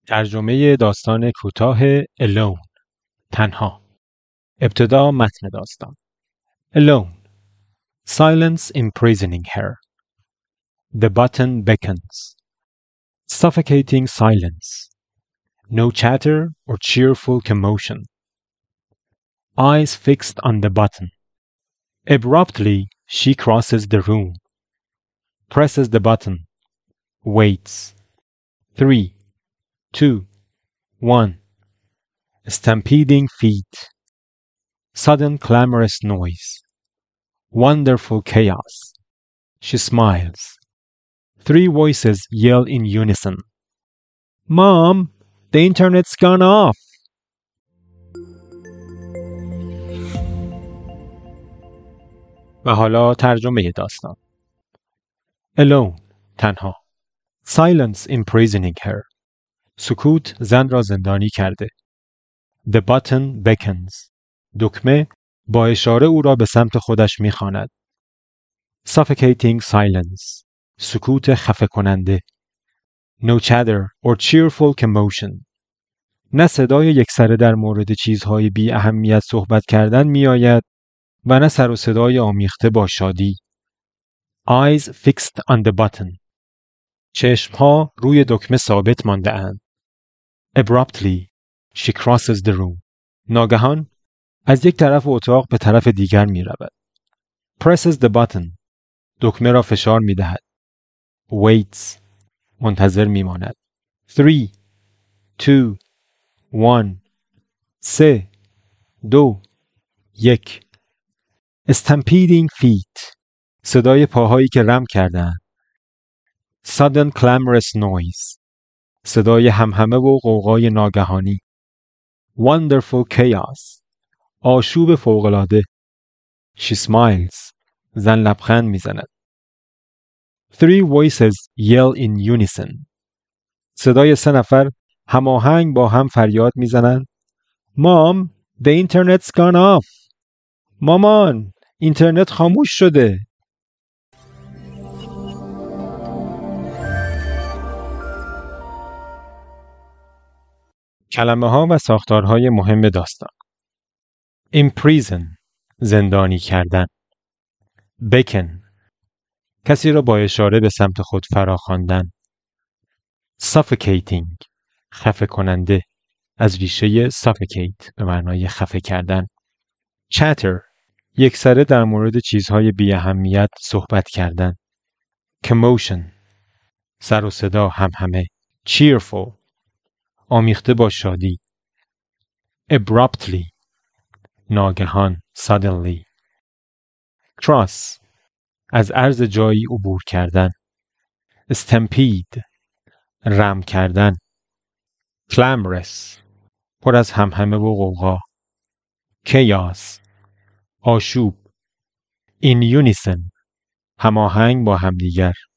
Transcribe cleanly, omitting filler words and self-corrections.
ترجمه داستان کوتاه Alone تنها. ابتدا متن داستان. Alone. Silence imprisoning her. The button beckons. Suffocating silence. No chatter or cheerful commotion. Eyes fixed on the button. Abruptly, she crosses the room. Presses the button. Waits. 3, 2, 1. Stampeding feet. Sudden clamorous noise. Wonderful chaos. She smiles. 3 voices yell in unison. Mom, the internet's gone off. و حالا ترجمه داستان. Alone. تنها. Silence imprisoning her. سکوت زن را زندانی کرده. The button beckons. دکمه با اشاره او را به سمت خودش می‌خواند. Suffocating silence. سکوت خفه کننده. No chatter or cheerful commotion. نه صدای یکسره در مورد چیزهای بی اهمیت صحبت کردن می آید و نه سر و صدای آمیخته با شادی. Eyes fixed on the button. چشمها روی دکمه ثابت مانده اند. Abruptly, she crosses the room. ناگهان از یک طرف اتاق به طرف دیگر می رود. Presses the button. دکمه را فشار می دهد. Waits. منتظر می ماند. 3, 2, 1. 3, 2, 1. Stampeding feet. صدای پاهایی که رم کردند. Sudden clamorous noise. صدای همهمه و غوغای ناگهانی. Wonderful chaos. آشوب فوق‌العاده. She smiles. زن لبخند میزند. 3 voices yell in unison. صدای 3 نفر هماهنگ با هم فریاد میزنند. Mom, the internet's gone off. مامان، اینترنت خاموش شده. کلمه ها و ساختارهای مهم داستان. Imprison. زندانی کردن. Beckon. کسی را با اشاره به سمت خود فراخواندن. Suffocating. خفه کننده. از ریشه suffocate به معنای خفه کردن. Chatter. یکسره در مورد چیزهای بی اهمیت صحبت کردن. Commotion. سر و صدا همهمه. Cheerful. آمیخته با شادی. Abruptly. ناگهان. Suddenly. Cross. از عرض جایی عبور کردن. Stampede. رم کردن. Clamorous. پر از همهمه و غوغا. Chaos. آشوب. In unison. هماهنگ با همدیگر.